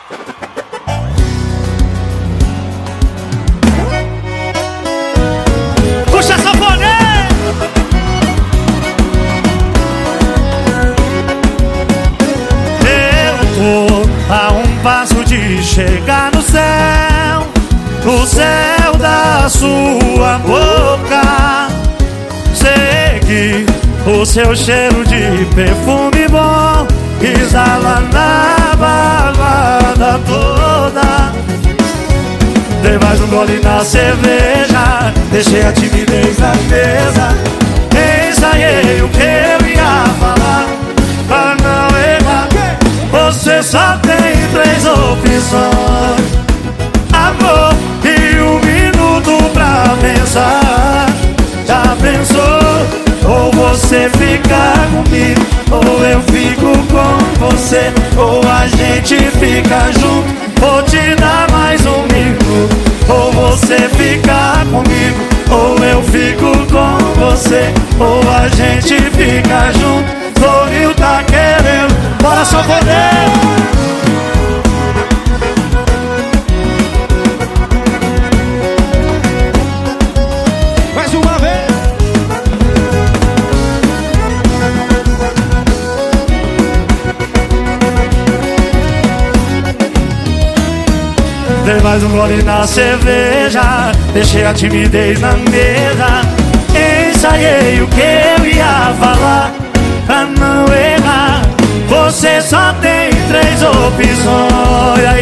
Puxa a sanfona! Eu tô a um passo de chegar no céu, o céu da sua boca. Seguir o seu cheiro de perfume bom, exala na balada toda. Dei mais um gole na cerveja, deixei a timidez na mesa. Ensaiei o que eu ia falar pra não errar. Você só tem 3 opções: amor e 1 minuto pra pensar. Já pensou? Ou você fica comigo, ou eu fico com você, ou a gente fica junto. Vou te dar mais 1 minuto. Ou você fica comigo, ou eu fico com você, ou a gente fica junto. Sorriu, tá querendo, bora só poder. Mais uma vez. Dei mais um gole na cerveja, deixei a timidez na mesa. Ensaiei o que eu ia falar pra não errar. Você só tem 3 opções aí,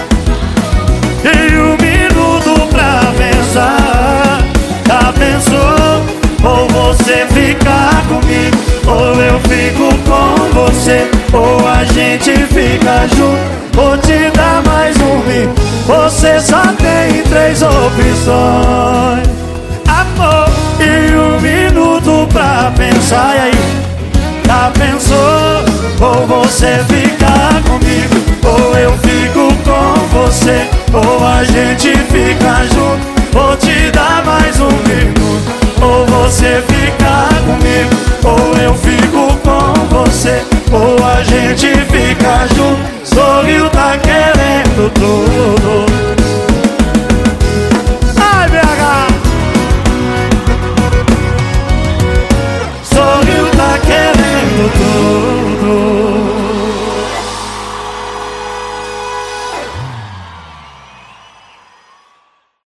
e 1 minuto pra pensar. Já pensou? Ou você fica comigo, ou eu fico com você, ou a gente fica junto. Vou te dar mais 1 minuto. Você só tem 3 opções: amor e 1 minuto pra pensar. E aí, já pensou? Ou você fica comigo, ou eu fico com você, ou a gente fica junto. Vou te dar mais 1 minuto. Ou você fica